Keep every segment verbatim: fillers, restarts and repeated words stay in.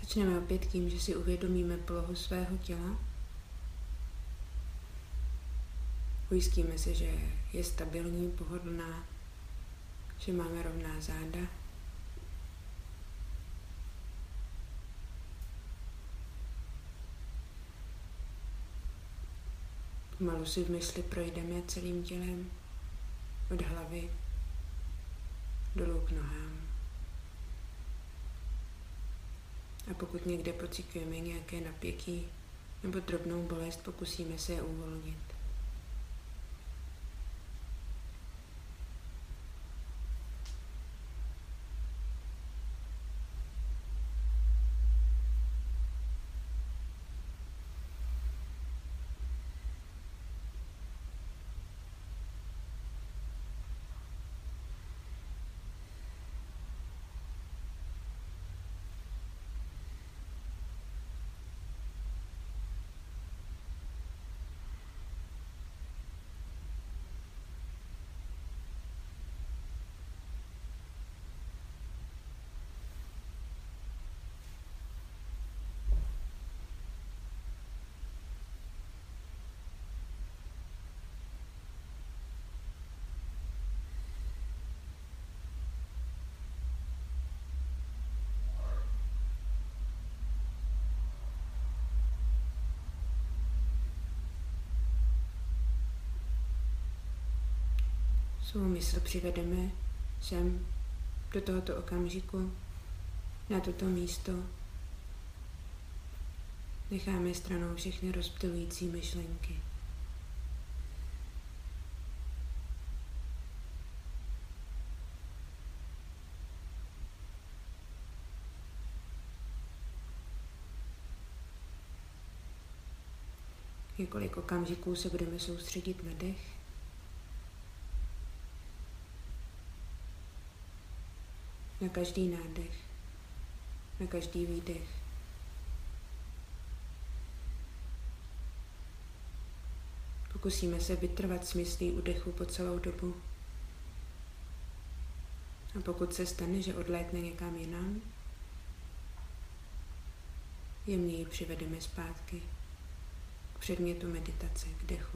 Začneme opět tím, že si uvědomíme polohu svého těla. Ujistíme se, že je stabilní, pohodlná, že máme rovná záda. Pomalu si v mysli projdeme celým tělem, od hlavy dolů k nohám. A pokud někde pociťujeme nějaké napětí nebo drobnou bolest, pokusíme se je uvolnit. Svou mysl přivedeme sem, do tohoto okamžiku, na toto místo. Necháme stranou všechny rozptylující myšlenky. Několik okamžiků se budeme soustředit na dech. Na každý nádech, na každý výdech. Pokusíme se vytrvat s myslí u dechu po celou dobu. A pokud se stane, že odlétne někam jinam, jemně ji přivedeme zpátky k předmětu meditace, k dechu.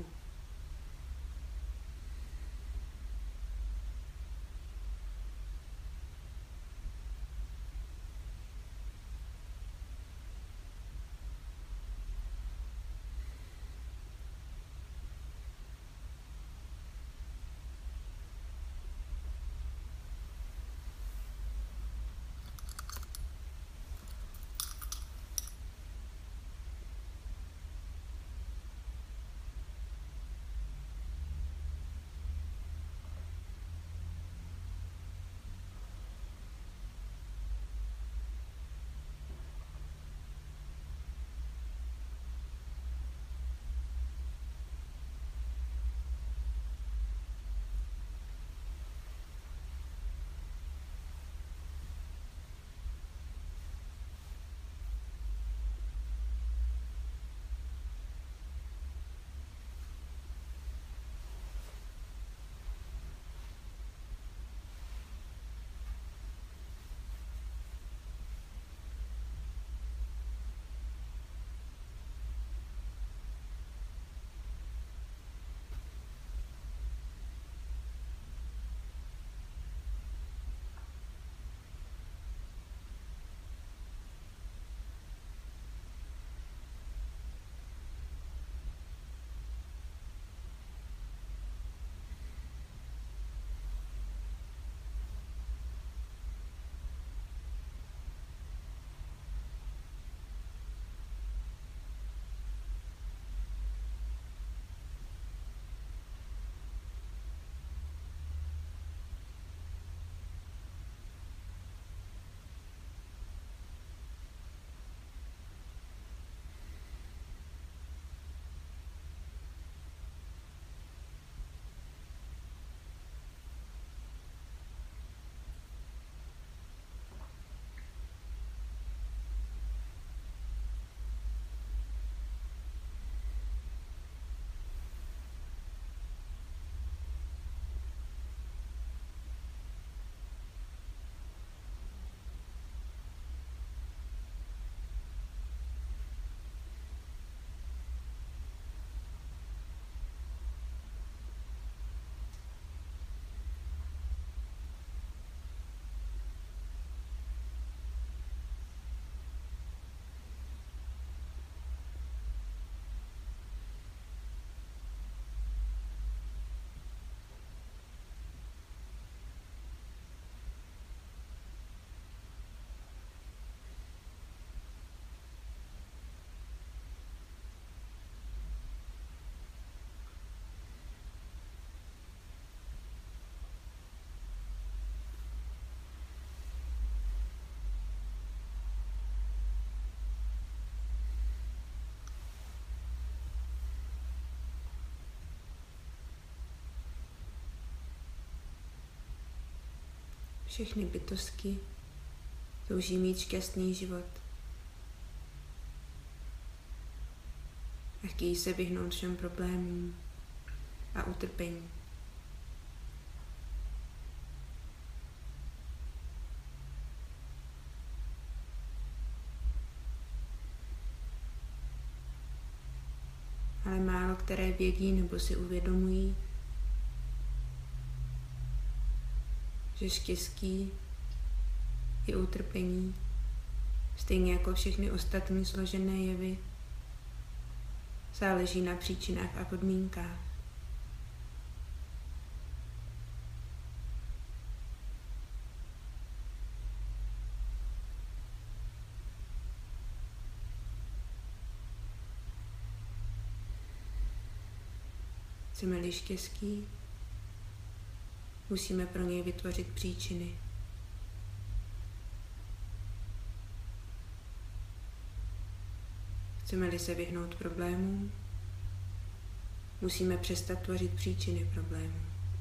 Všechny bytosti touží mít šťastný život a chtějí se vyhnout všem problémům a utrpení. Ale málo které vědí nebo si uvědomují, že štěstí i utrpení, stejně jako všechny ostatní složené jevy, záleží na příčinách a podmínkách. Chceme-li štěstí, musíme pro něj vytvořit příčiny. Chceme-li se vyhnout problémům, musíme přestat tvořit příčiny problémů.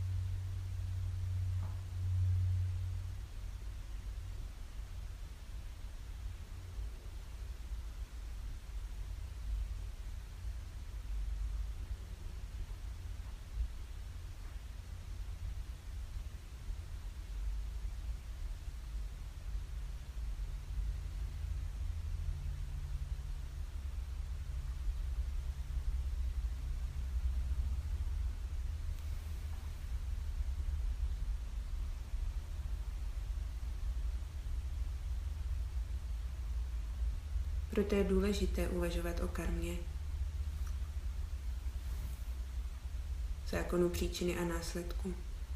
Proto je důležité uvažovat o karmě, zákonu příčiny a následku.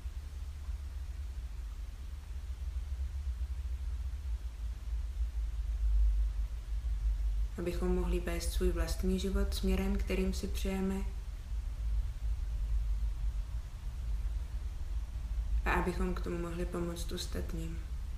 Abychom mohli vést svůj vlastní život směrem, kterým si přejeme, a abychom k tomu mohli pomoct ostatním.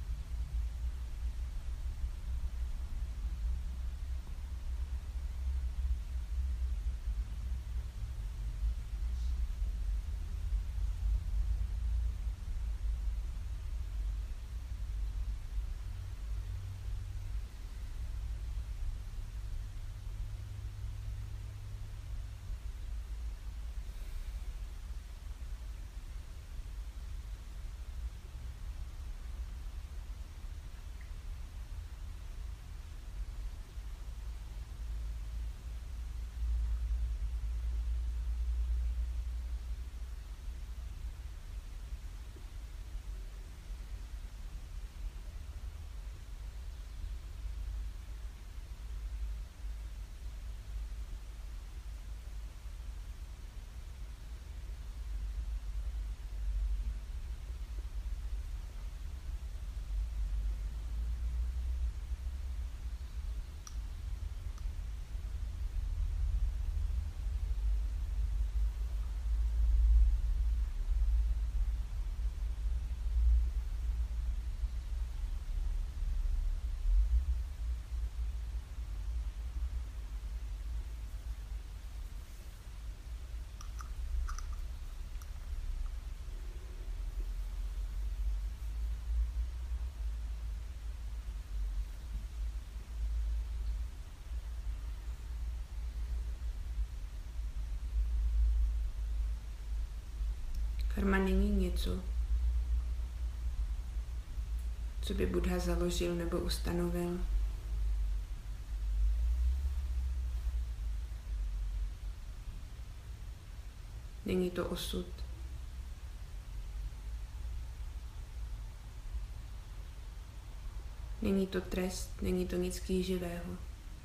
Karma není něco, co by Buddha založil nebo ustanovil. Není to osud. Není to trest, není to nic kýživého.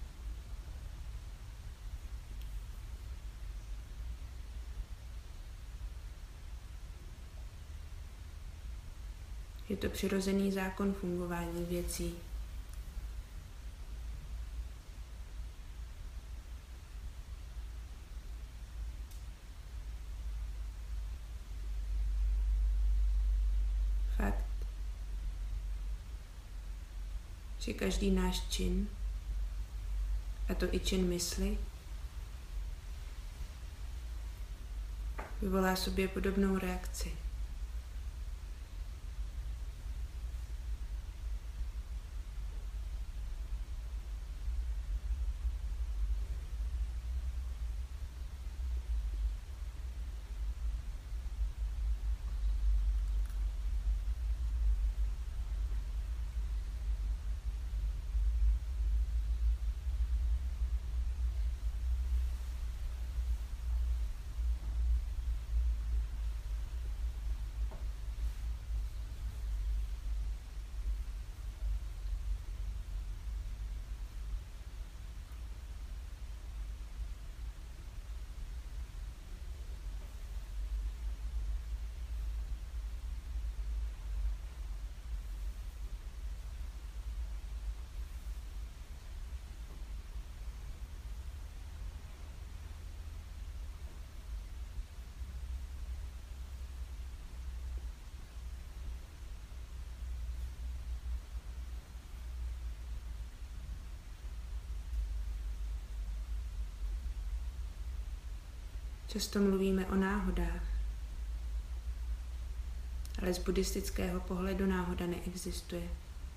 Je to přirozený zákon fungování věcí. Fakt, že každý náš čin, a to i čin mysli, vyvolá sobě podobnou reakci. Často mluvíme o náhodách, ale z buddhistického pohledu náhoda neexistuje.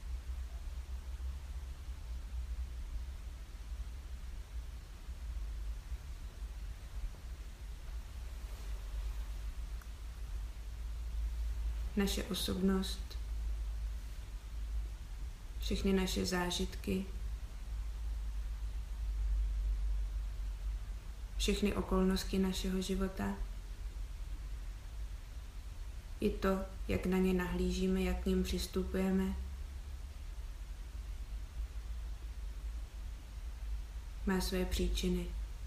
Naše osobnost, všechny naše zážitky, všechny okolnosti našeho života, i to, jak na ně nahlížíme, jak k nim přistupujeme, má své příčiny.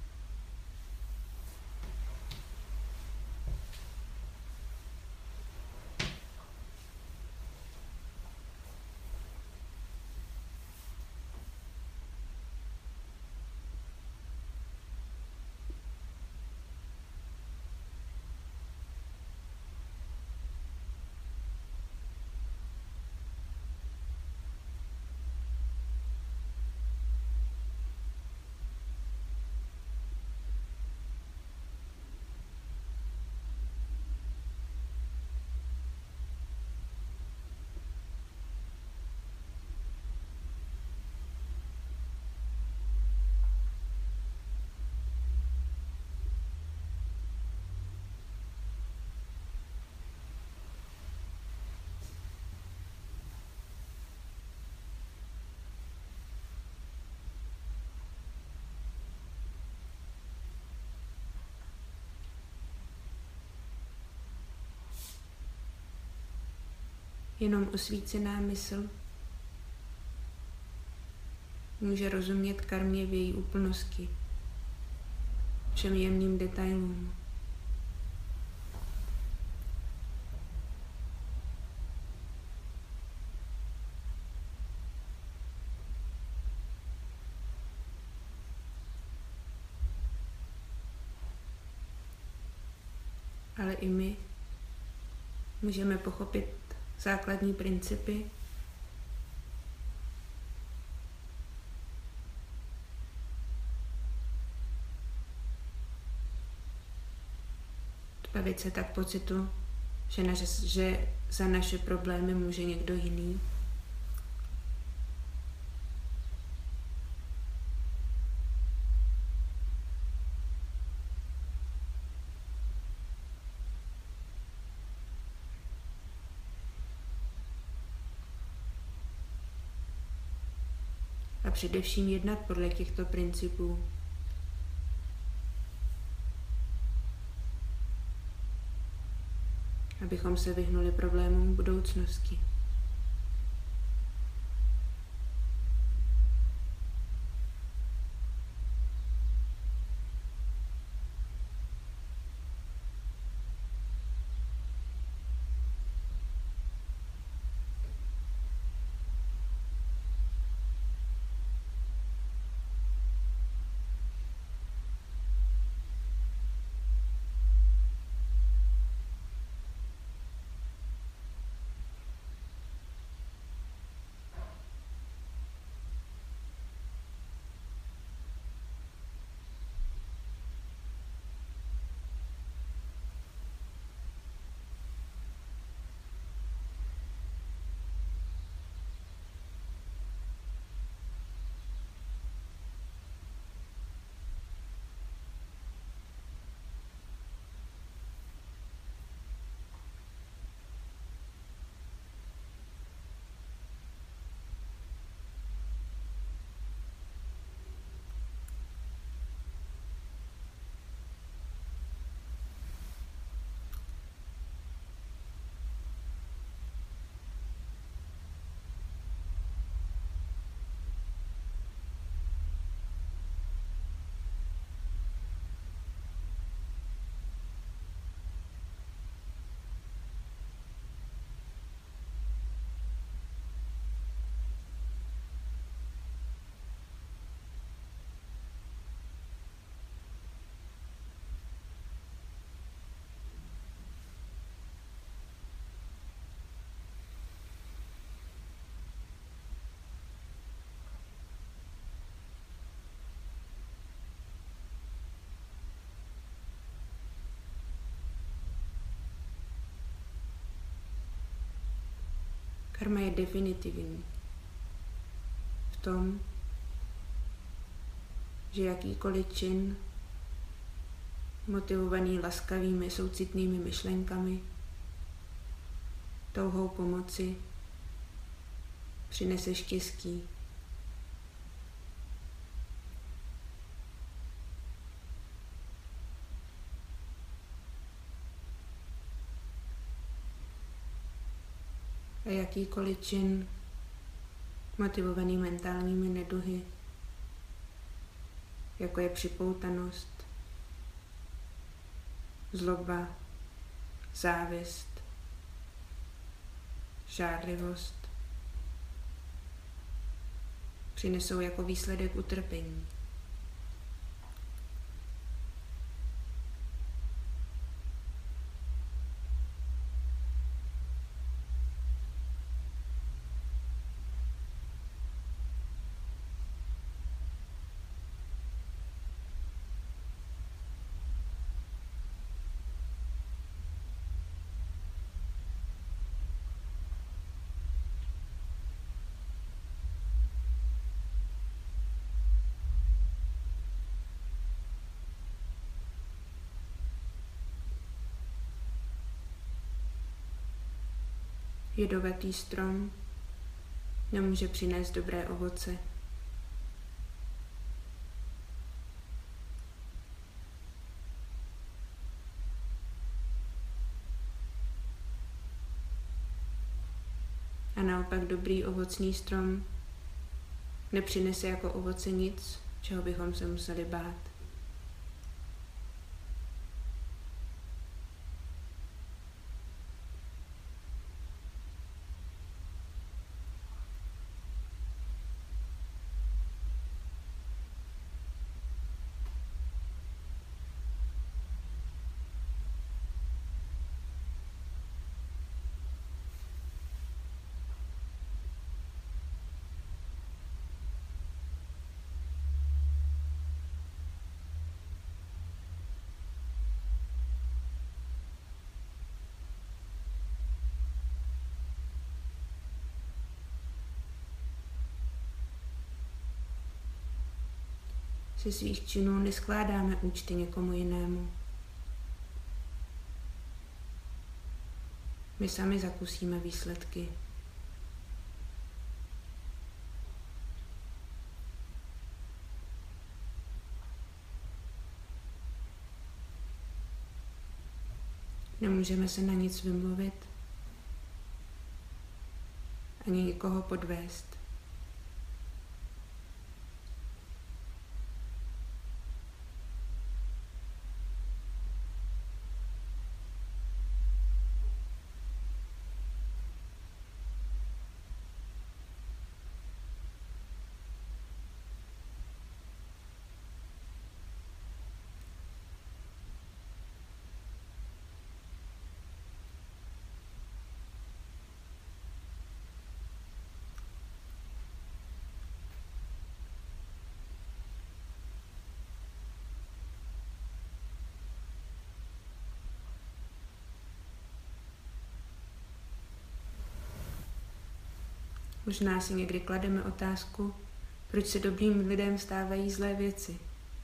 Jenom osvícená mysl může rozumět karmě v její úplnosti, všem jemným detailům. Ale i my můžeme pochopit základní principy, zbavit se tak pocitu, že, naše, že za naše problémy může někdo jiný. A především jednat podle těchto principů. Abychom se vyhnuli problémům budoucnosti. Karma je definitivní v tom, že jakýkoliv čin, motivovaný laskavými soucitnými myšlenkami, touhou pomoci, přinese štěstí. A jakýkoliv čin, motivovaný mentálními neduhy, jako je připoutanost, zloba, závist, žárlivost, přinesou jako výsledek utrpení. Jedovatý strom nemůže přinést dobré ovoce. A naopak dobrý ovocný strom nepřinese jako ovoce nic, čeho bychom se museli bát. Ze svých činů neskládáme účty někomu jinému. My sami zakusíme výsledky. Nemůžeme se na nic vymluvit, ani nikoho podvést. Možná si někdy klademe otázku, proč se dobrým lidem stávají zlé věci.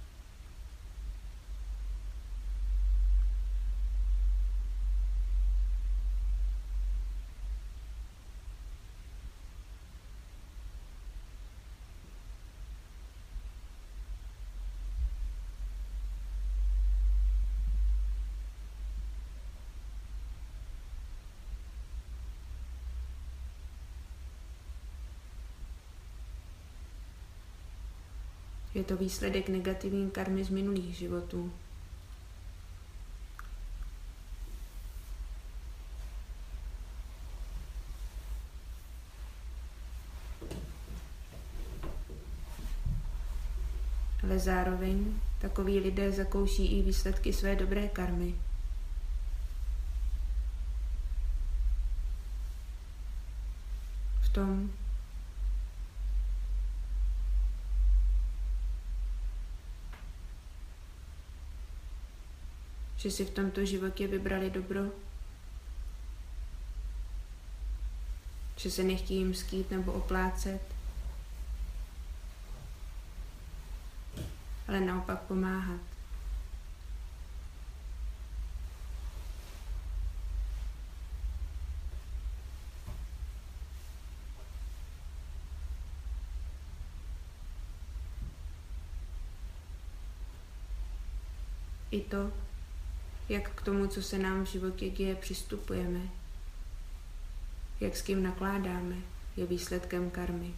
Je to výsledek negativní karmy z minulých životů. Ale zároveň takoví lidé zakouší i výsledky své dobré karmy. V tom, že si v tomto životě vybrali dobro, že se nechtějí mstít nebo oplácet, ale naopak pomáhat. I to, jak k tomu, co se nám v životě děje, přistupujeme, jak s kým nakládáme, je výsledkem karmy.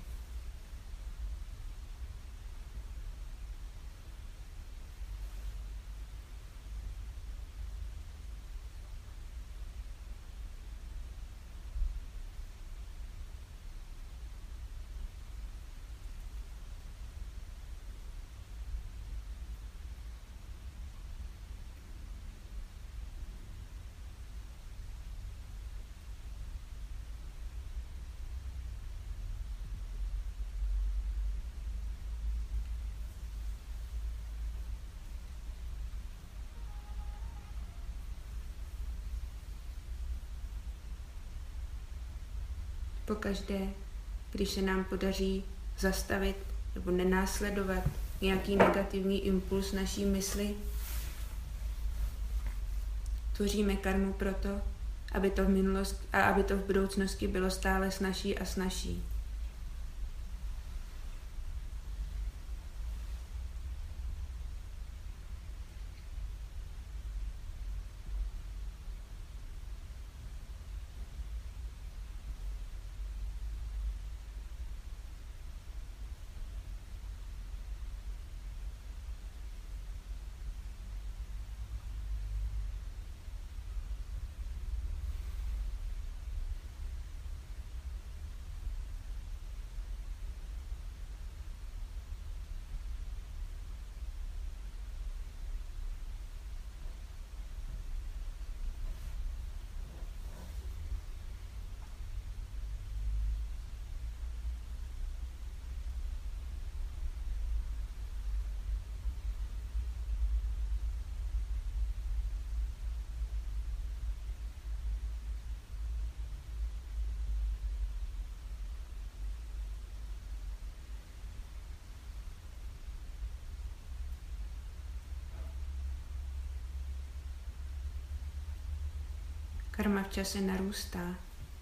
Pokaždé, když se nám podaří zastavit nebo nenásledovat nějaký negativní impuls naší mysli, tvoříme karmu proto, aby to v minulosti a aby to v budoucnosti bylo stále snazší a snazší. Karma v čase narůstá.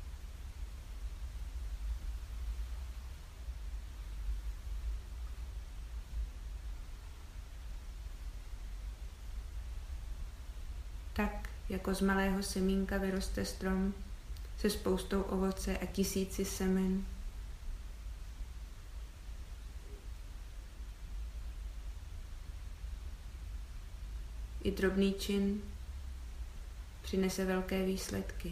Tak, jako z malého semínka vyroste strom se spoustou ovoce a tisíci semen. I drobný čin přinese velké výsledky.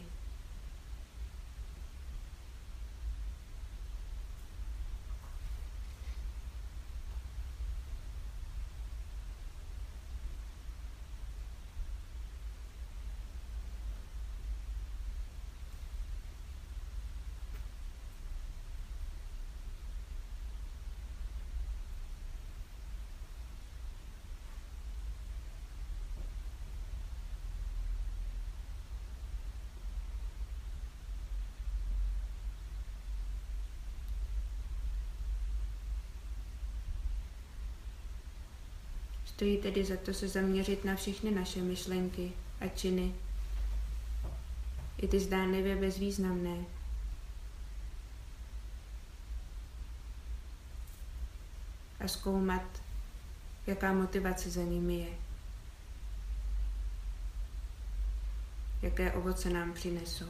Stojí tedy za to se zaměřit na všechny naše myšlenky a činy, i ty zdánlivě bezvýznamné. A zkoumat, jaká motivace za nimi je. Jaké ovoce nám přinesou.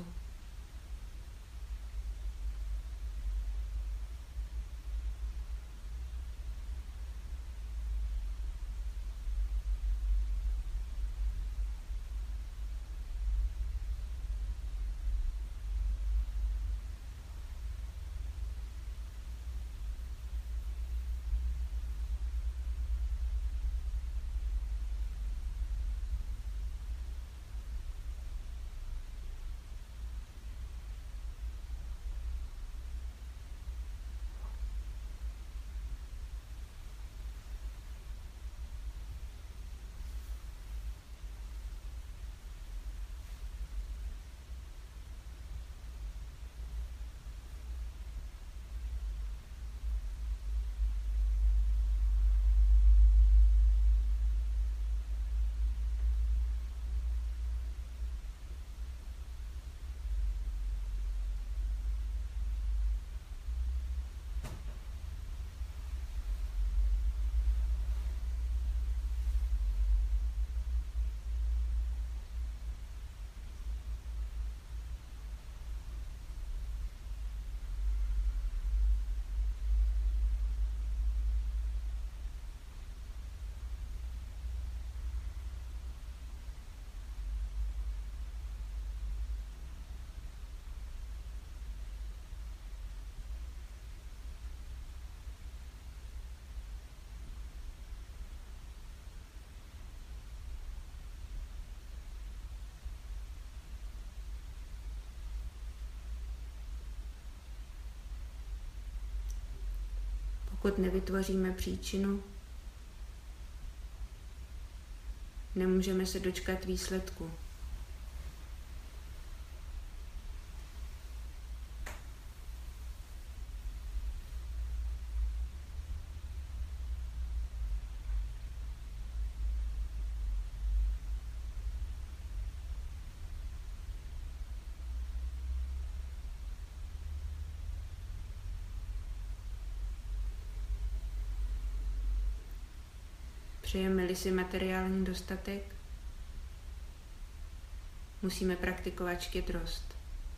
Pokud nevytvoříme příčinu, nemůžeme se dočkat výsledku. Přejeme-li si materiální dostatek, musíme praktikovat štědrost.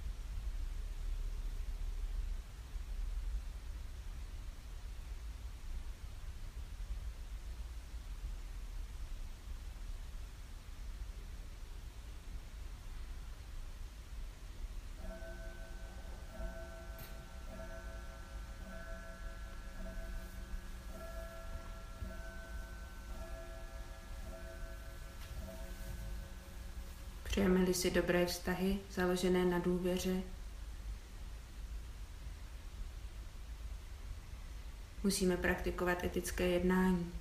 Přejeme-li si dobré vztahy, založené na důvěře, musíme praktikovat etické jednání.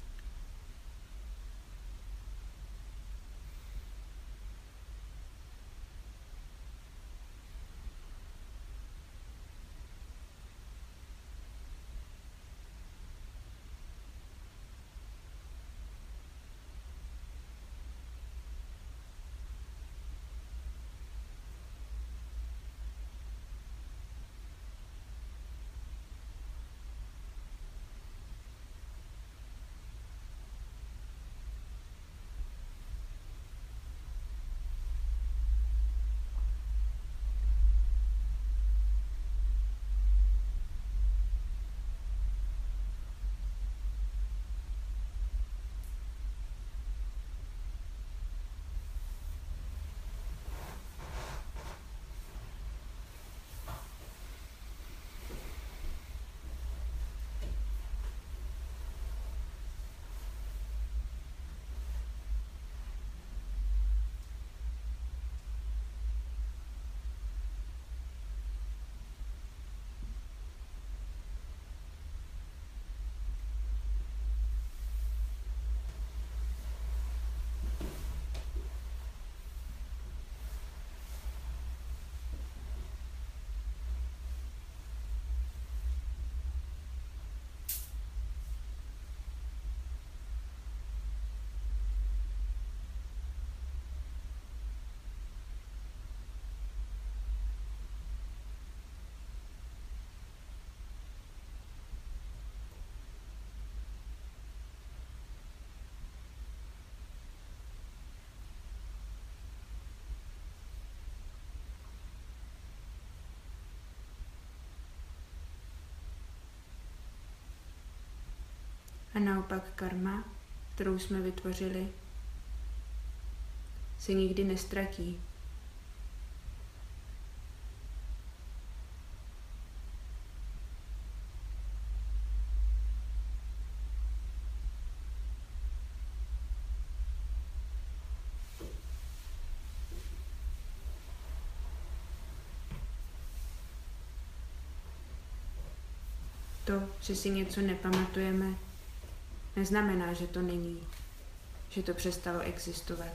A naopak karma, kterou jsme vytvořili, se nikdy nestratí. To, že si něco nepamatujeme, neznamená, že to není, že to přestalo existovat.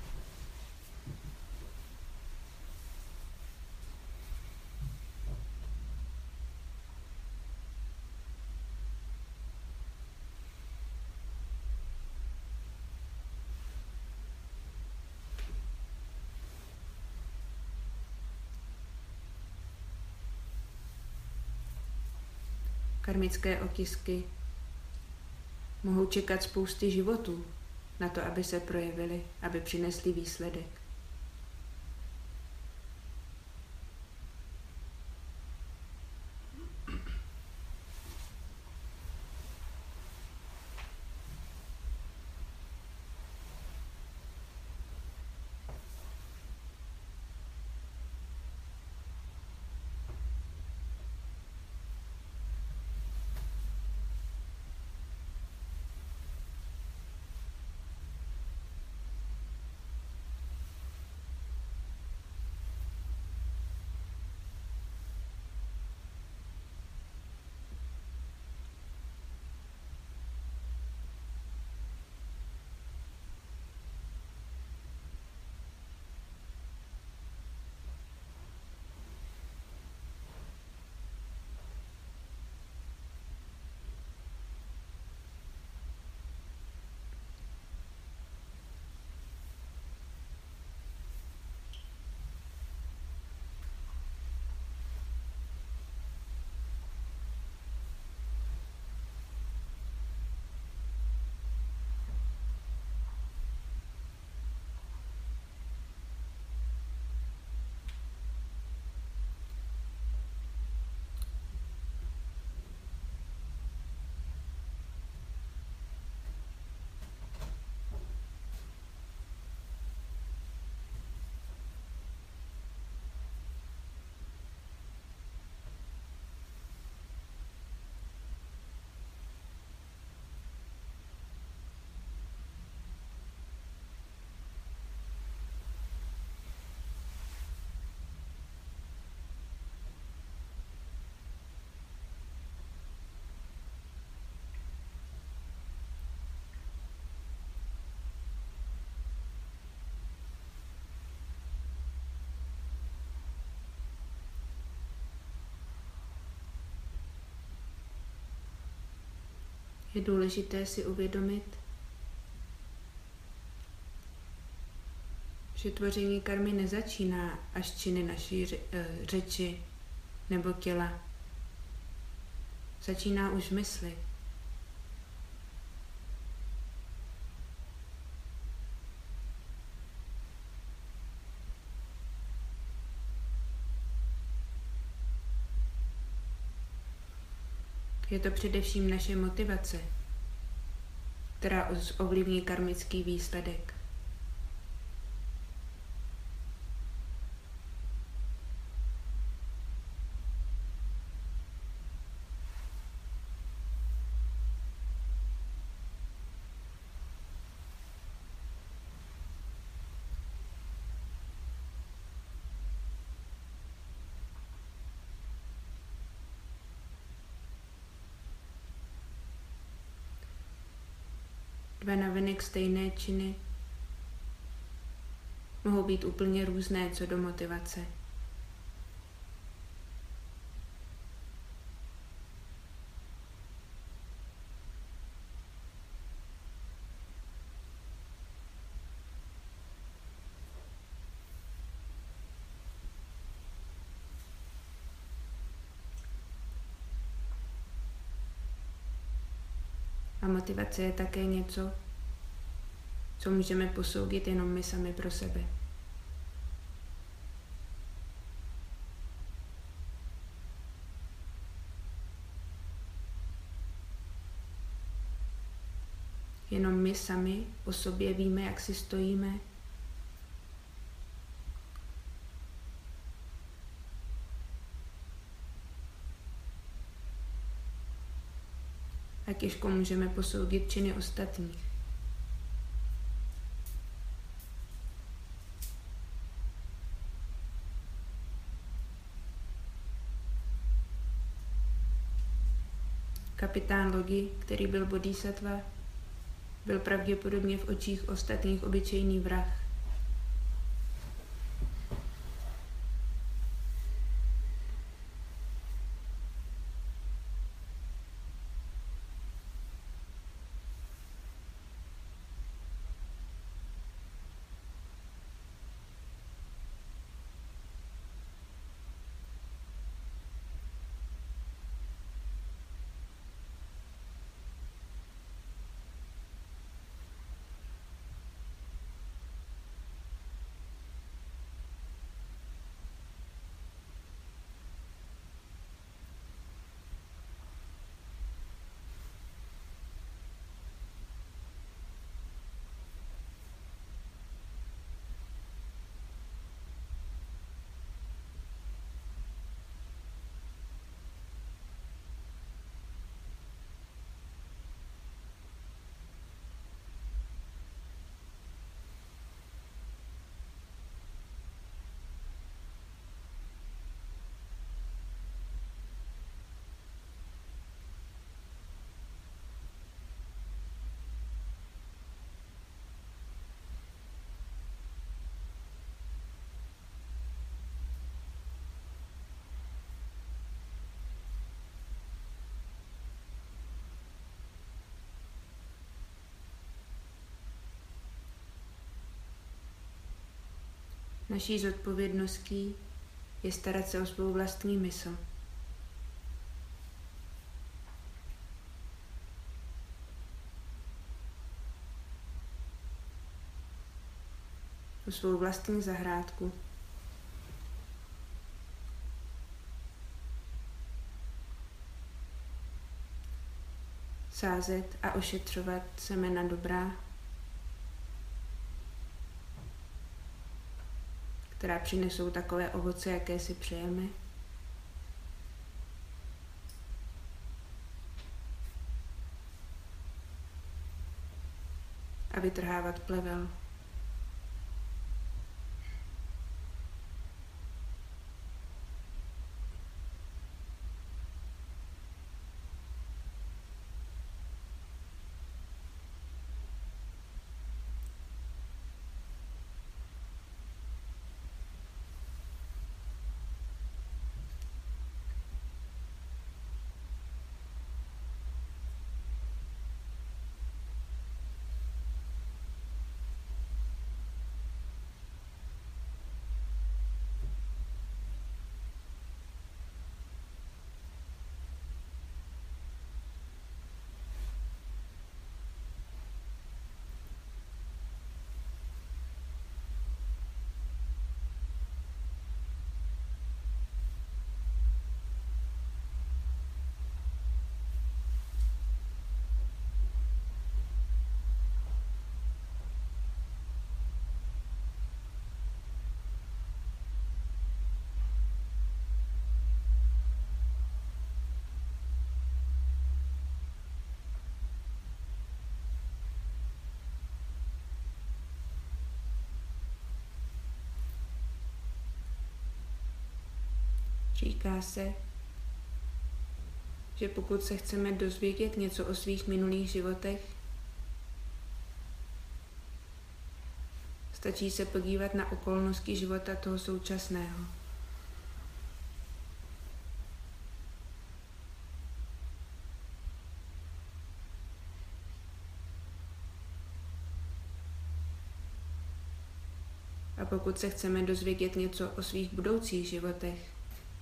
Karmické otisky mohou čekat spousty životů na to, aby se projevily, aby přinesly výsledek. Je důležité si uvědomit, že tvoření karmy nezačíná až činy naší řeči nebo těla. Začíná už v mysli. Je to především naše motivace, která ovlivní karmický výsledek. Dva navenek stejné činy mohou být úplně různé co do motivace. A motivace je také něco, co můžeme posoudit jenom my sami pro sebe. Jenom my sami o sobě víme, jak si stojíme. A těžko můžeme posoudit činy ostatních. Kapitán lodi, který byl bodhisattva, byl pravděpodobně v očích ostatních obyčejný vrah. Naší zodpovědností je starat se o svou vlastní mysl. O svou vlastní zahrádku. Sázet a ošetřovat semena dobrá, která přinesou takové ovoce, jaké si přejeme. A vytrhávat plevel. Říká se, že pokud se chceme dozvědět něco o svých minulých životech, stačí se podívat na okolnosti života toho současného. A pokud se chceme dozvědět něco o svých budoucích životech,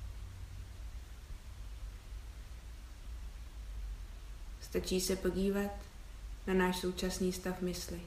stačí se podívat na náš současný stav mysli.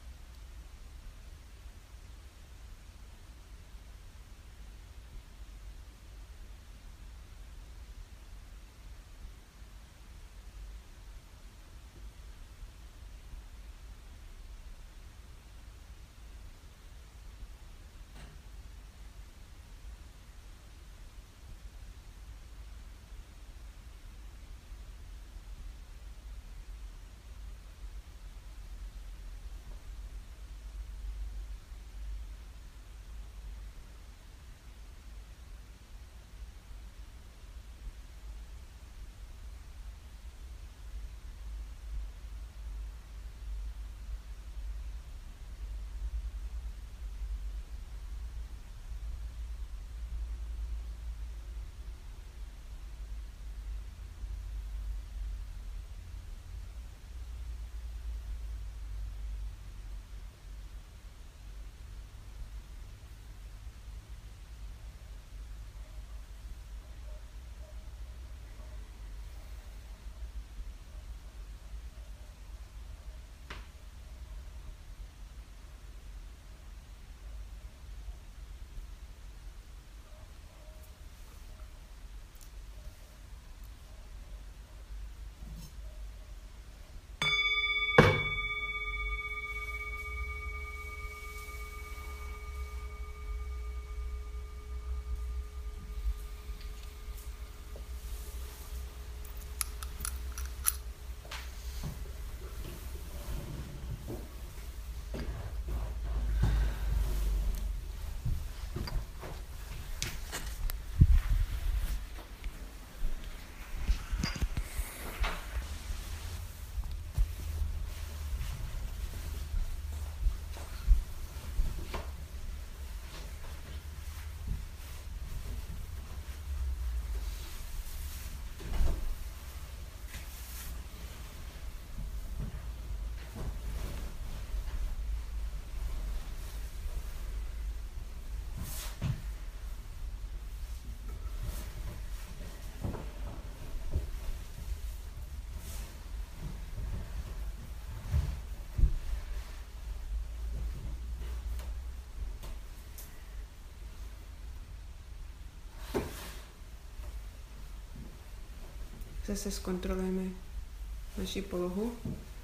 Zase zkontrolujeme naši polohu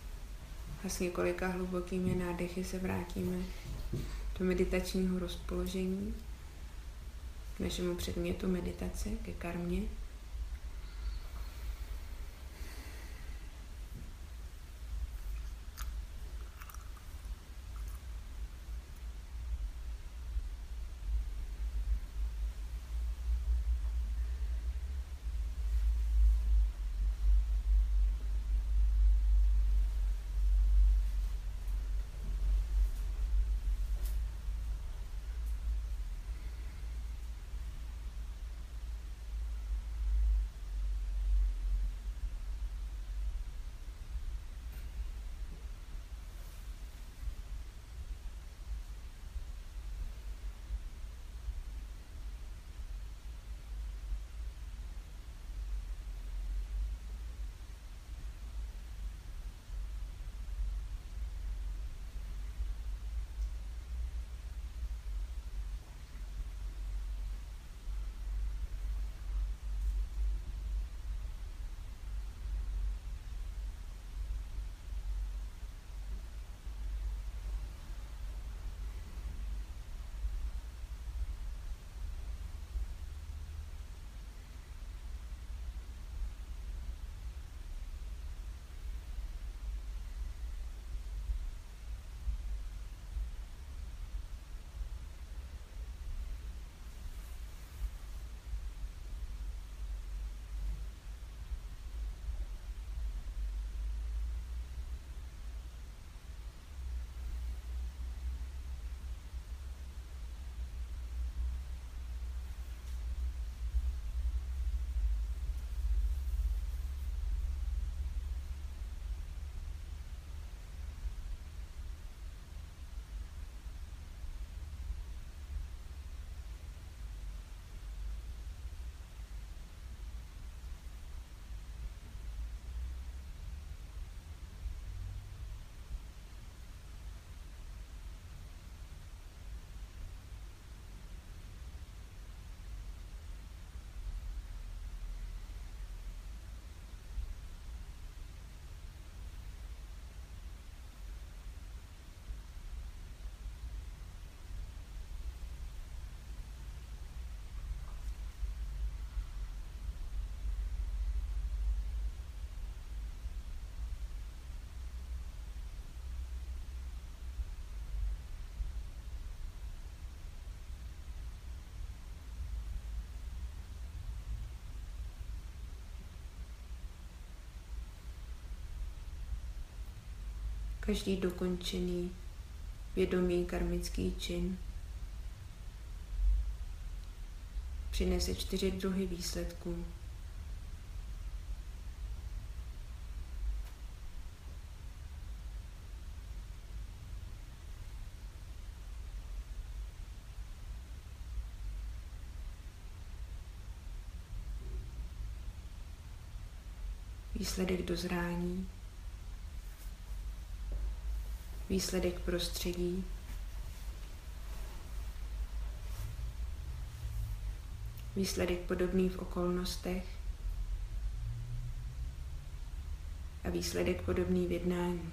a s několika hlubokými nádechy se vrátíme do meditačního rozpoložení k našemu předmětu meditace, ke karmě. Každý dokončený vědomý karmický čin přinese čtyři druhy výsledků. Výsledek dozrání, výsledek prostředí, výsledek podobný v okolnostech a výsledek podobný v jednání.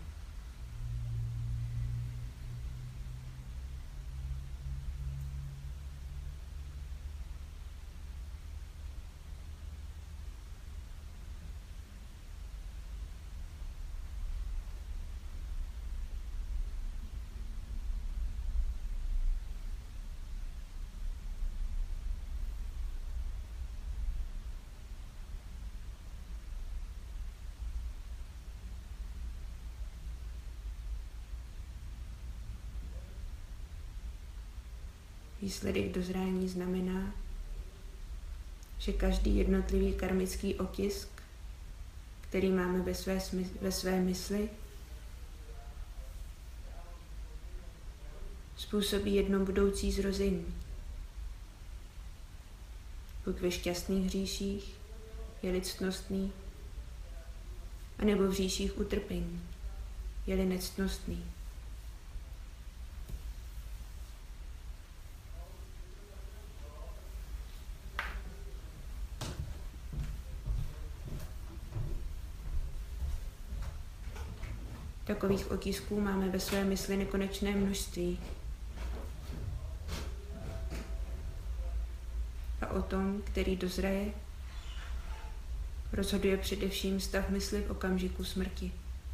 Výsledek dozrání znamená, že každý jednotlivý karmický otisk, který máme ve své, ve své mysli, způsobí jedno budoucí zrození. Buď ve šťastných hříších je lictnostný, anebo v hříších utrpení je-li nectnostný. Takových otisků máme ve své mysli nekonečné množství. A o tom, který dozraje, rozhoduje především stav mysli v okamžiku smrti.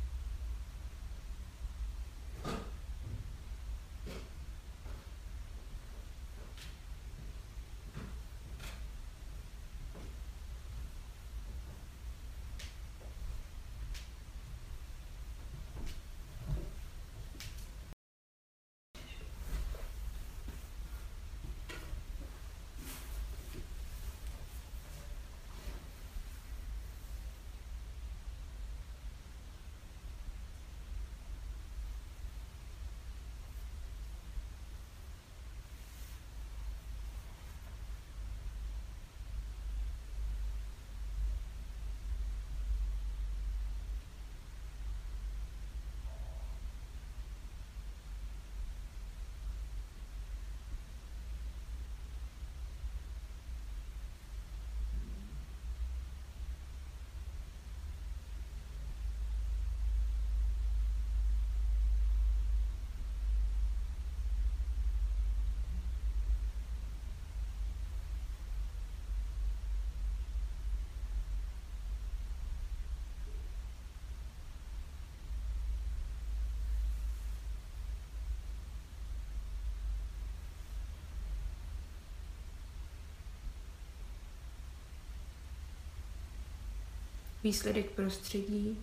Výsledek prostředí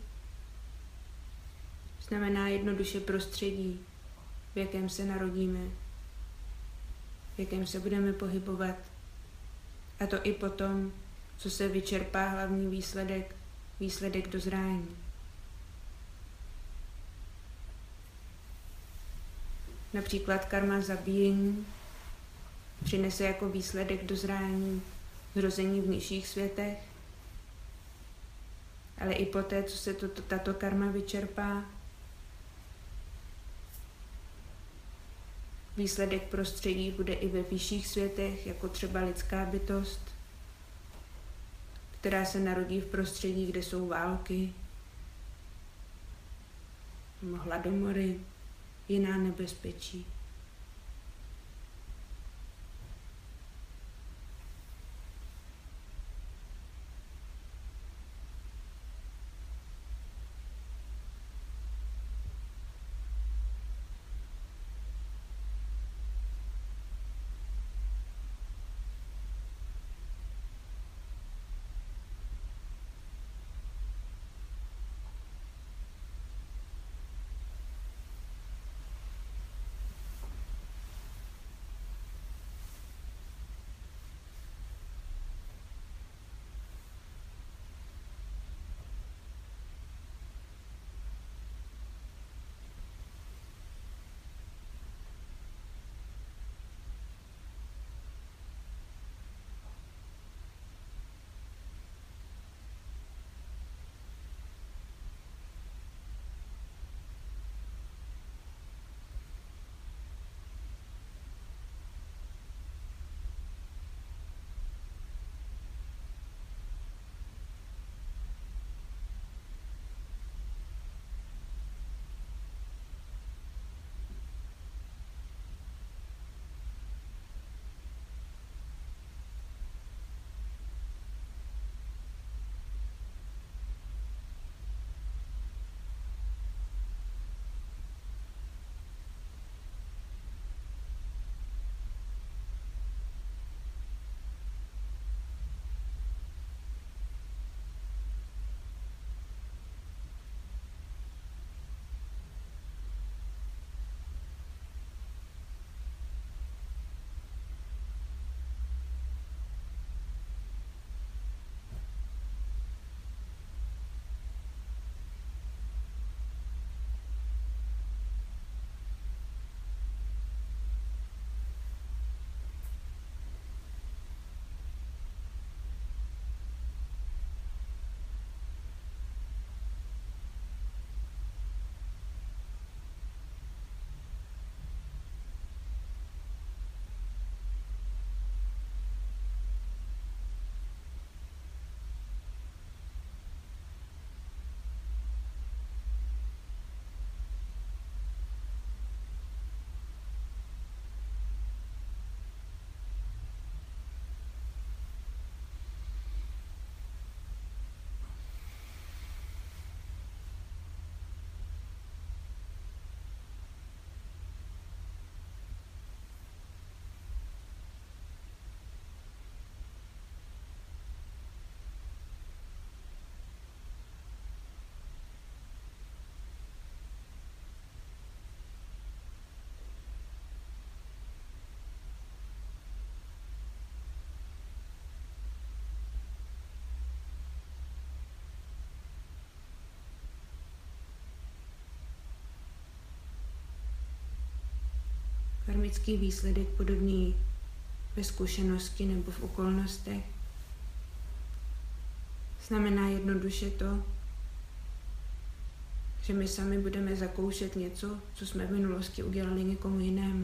znamená jednoduše prostředí, v jakém se narodíme, v jakém se budeme pohybovat. A to i potom, co se vyčerpá hlavní výsledek, výsledek dozrání. Například karma zabíjení přinese jako výsledek dozrání zrození v nižších světech, ale i poté, co se to, tato karma vyčerpá, výsledek prostředí bude i ve vyšších světech, jako třeba lidská bytost, která se narodí v prostředí, kde jsou války, hladomory, jiná nebezpečí. karmický výsledek podobný ve zkušenosti nebo v okolnostech. Znamená jednoduše to, že my sami budeme zakoušet něco, co jsme v minulosti udělali někomu jinému.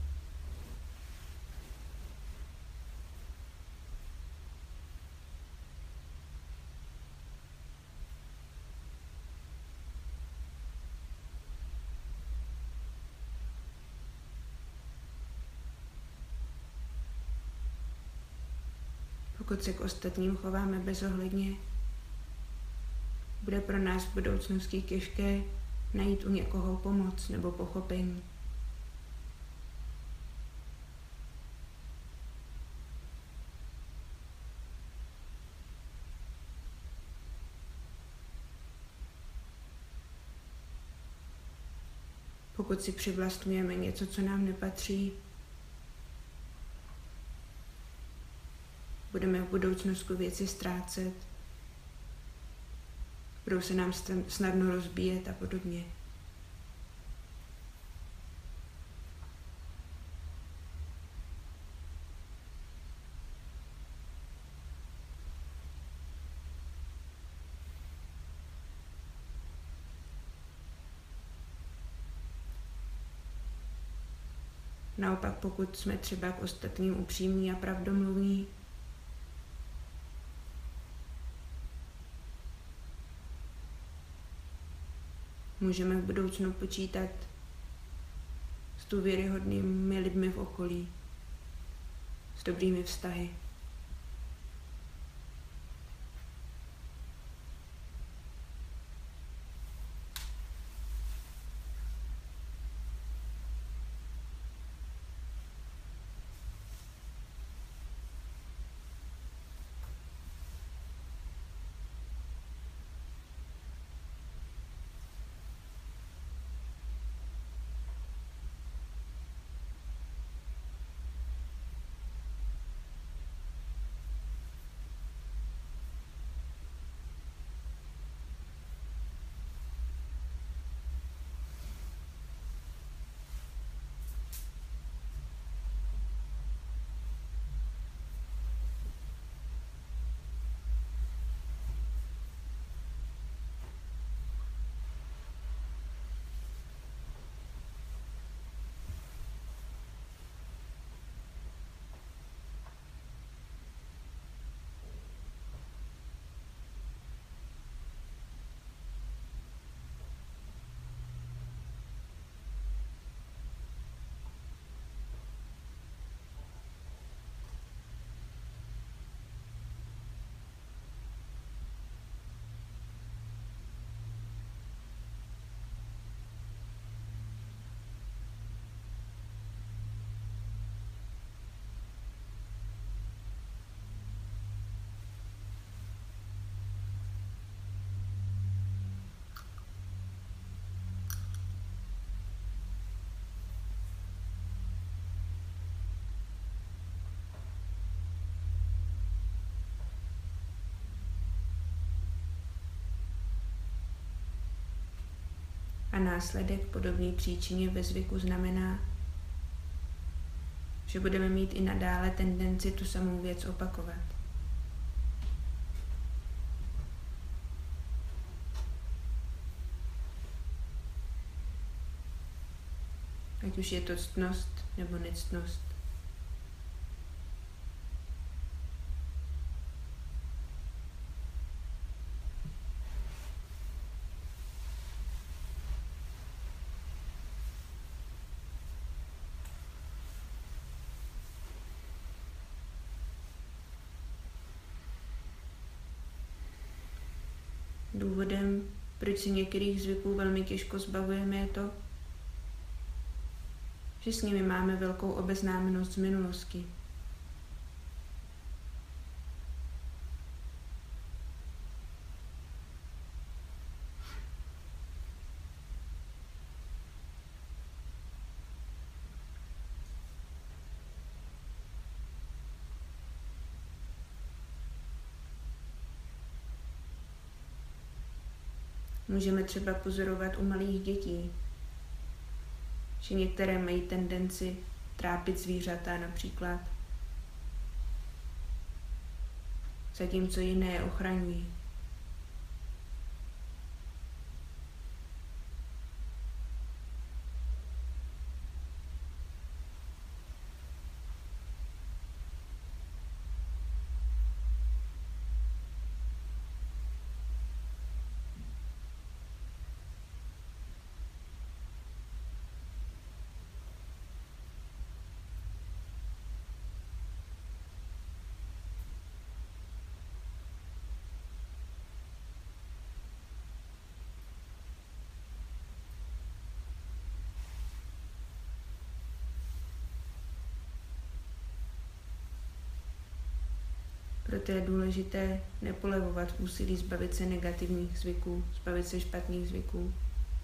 Pokud se k ostatním chováme bezohledně, bude pro nás v budoucnosti těžké najít u někoho pomoc nebo pochopení. Pokud si přivlastňujeme něco, co nám nepatří, budeme v budoucnosti věci ztrácet, budou se nám snadno rozbíjet a podobně. Naopak, pokud jsme třeba k ostatním upřímní a pravdomluvní, můžeme v budoucnu počítat s důvěryhodnými lidmi v okolí, s dobrými vztahy. A následek podobný příčině ve zvyku znamená, že budeme mít i nadále tendenci tu samou věc opakovat. Ať už je to ctnost nebo nectnost. Důvodem, proč si některých zvyků velmi těžko zbavujeme, je to, že s nimi máme velkou obeznámenost z minulosti. Můžeme třeba pozorovat u malých dětí, že některé mají tendenci trápit zvířata například, zatímco jiné je ochraňují. Proto je důležité nepolevovat v úsilí zbavit se negativních zvyků, zbavit se špatných zvyků.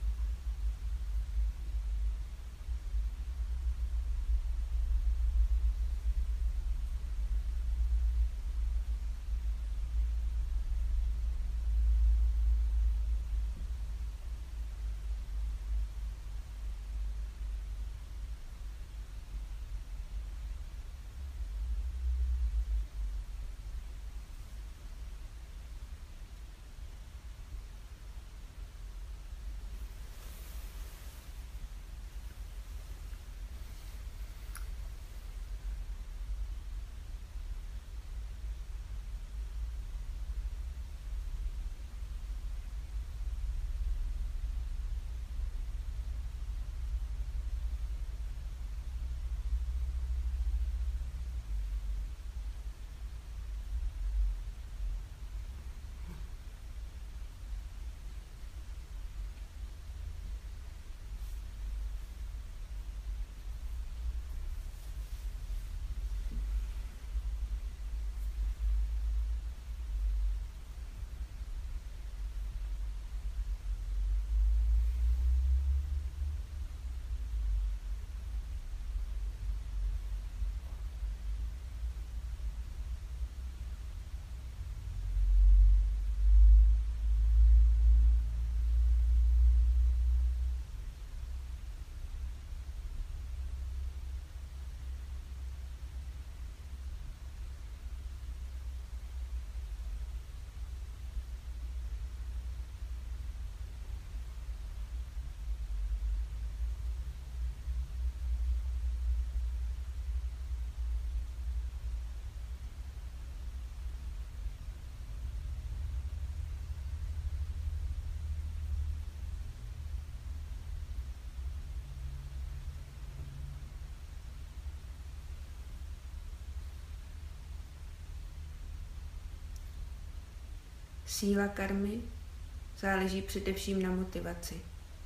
Síla karmy záleží především na motivaci.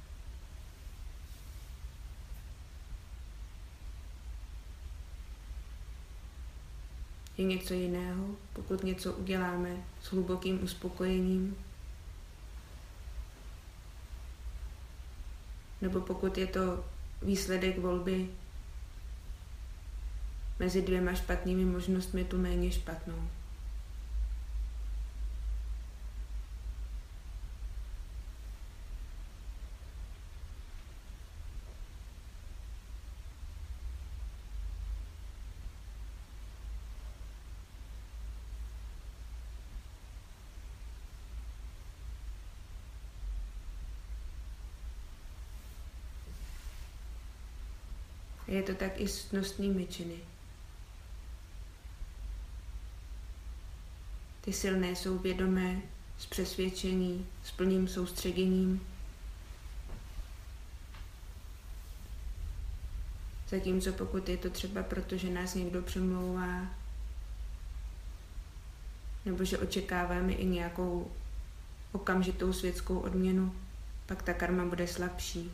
Je něco jiného, pokud něco uděláme s hlubokým uspokojením, nebo pokud je to výsledek volby mezi dvěma špatnými možnostmi, tu méně špatnou. Je to tak i s ctnostnými činy. Ty silné jsou vědomé, s přesvědčení, s plným soustředěním. Zatímco pokud je to třeba proto, že nás někdo přemlouvá, nebo že očekáváme i nějakou okamžitou světskou odměnu, pak ta karma bude slabší.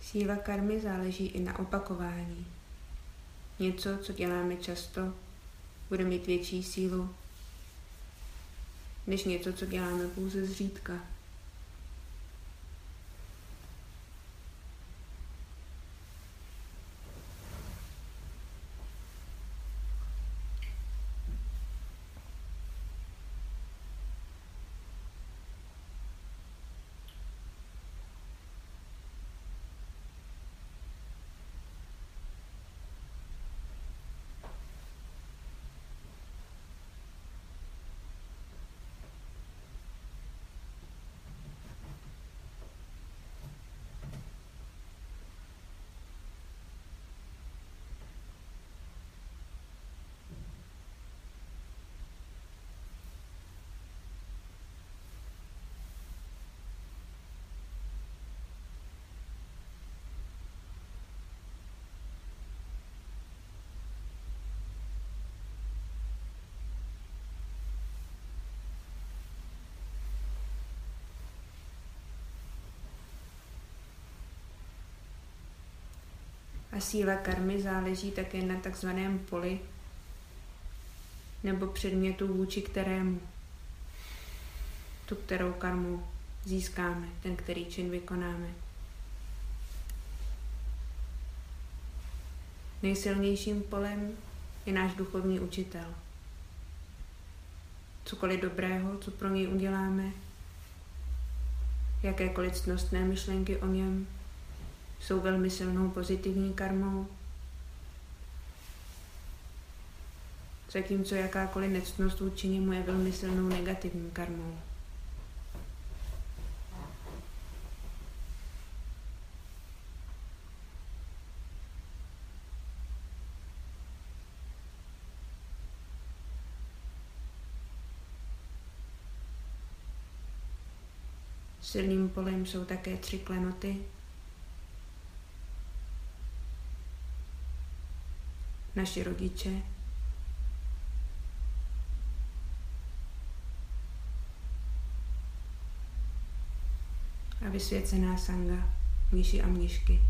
Síla karmy záleží i na opakování. Něco, co děláme často, bude mít větší sílu, než něco, co děláme pouze zřídka. A síla karmy záleží také na takzvaném poli nebo předmětu, vůči kterému tu kterou karmu získáme, ten který čin vykonáme. Nejsilnějším polem je náš duchovní učitel. Cokoliv dobrého, co pro něj uděláme, jakékoliv ctnostné myšlenky o něm, jsou velmi silnou pozitivní karmou, zatímco jakákoliv nectnost vůči němu je velmi silnou negativní karmou. Silným polem jsou také tři klenoty. Naši rodiče, a vysvěcená sanga, mniši a mnišky.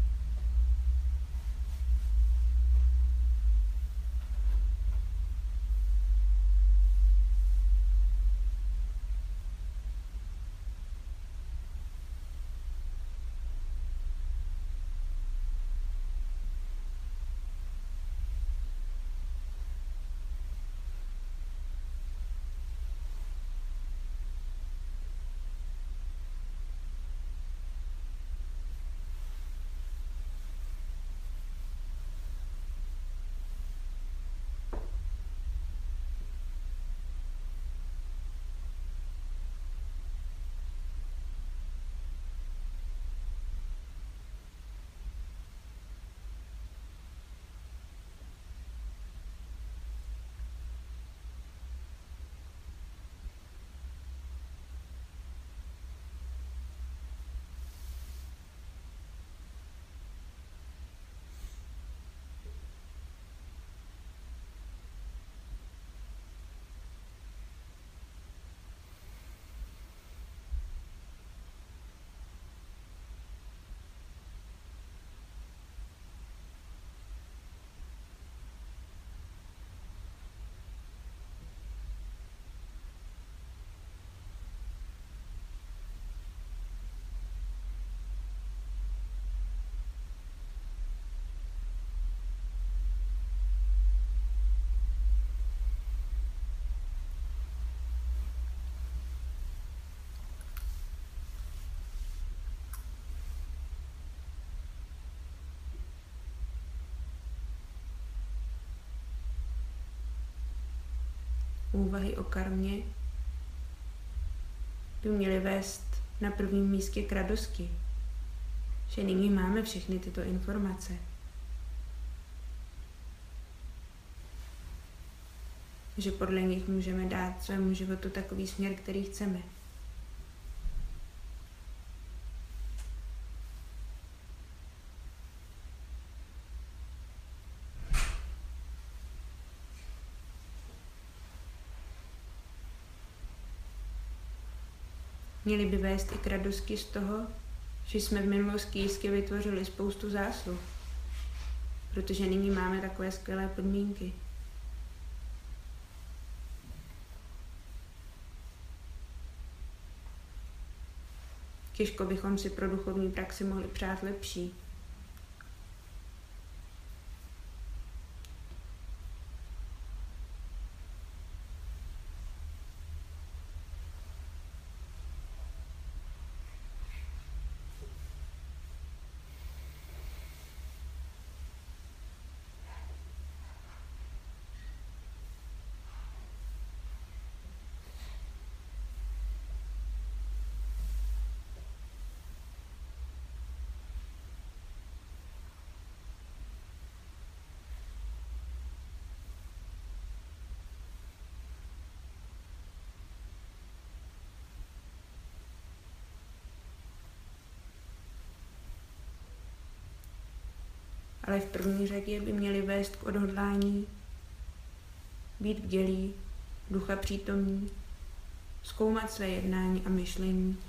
Úvahy o karmě by měly vést na prvním místě k radosti, že nyní máme všechny tyto informace. Že podle nich můžeme dát svému životu takový směr, který chceme. Měli by vést i k radosti z toho, že jsme v minulosti jistě vytvořili spoustu zásluh, protože nyní máme takové skvělé podmínky. Těžko bychom si pro duchovní praxi mohli přát lepší. Ale v první řadě by měly vést k odhodlání, být bdělí, ducha přítomní, zkoumat své jednání a myšlení.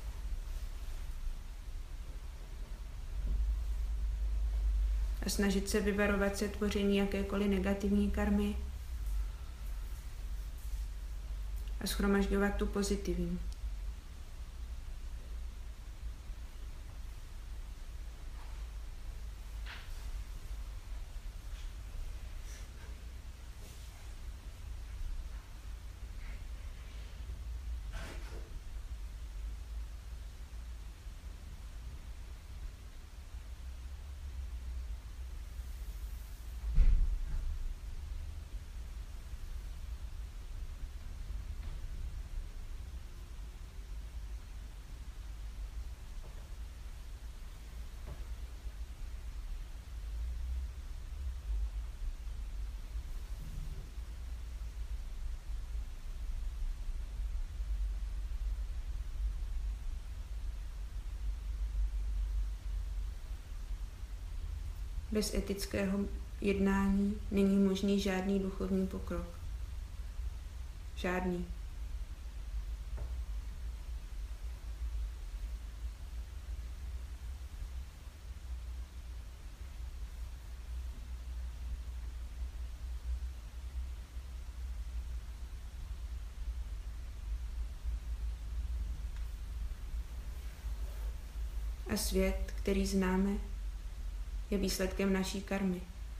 A snažit se vyvarovat se tvoření jakékoliv negativní karmy a shromažďovat tu pozitivní. Bez etického jednání není možný žádný duchovní pokrok. Žádný. A svět, který známe, je výsledkem naší karmy.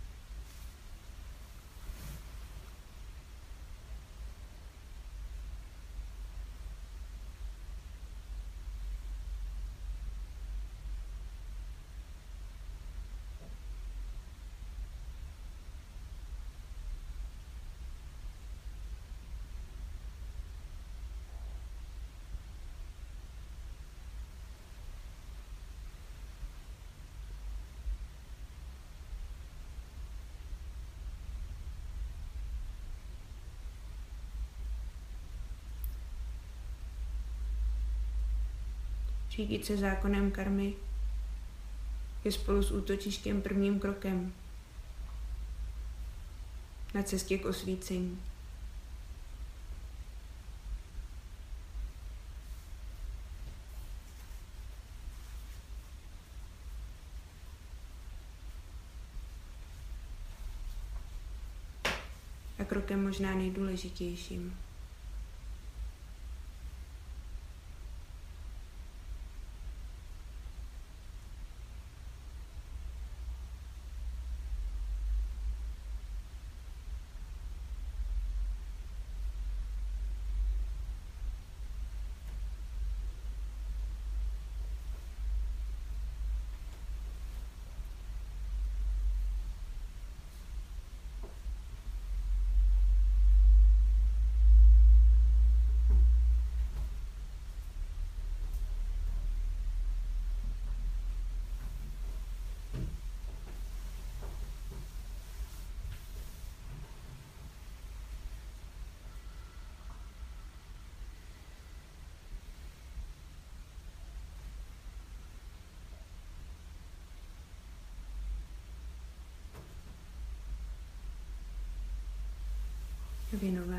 Řídit se zákonem karmy je spolu s útočištěm prvním krokem na cestě k osvícení. A krokem možná nejdůležitějším.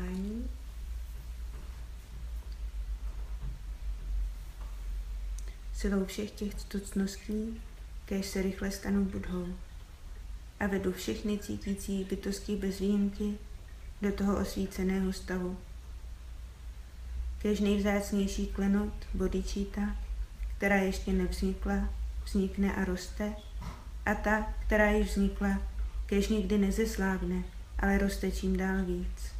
Věnování. silou všech těch ctností, kéž se rychle stanu Budhou a vedu všechny cítící bytosti bez výjimky do toho osvíceného stavu. Kéž nejvzácnější klenot bodhicitta, která ještě nevznikla, vznikne a roste, a ta, která již vznikla, kéž nikdy nezeslábne, ale roste čím dál víc.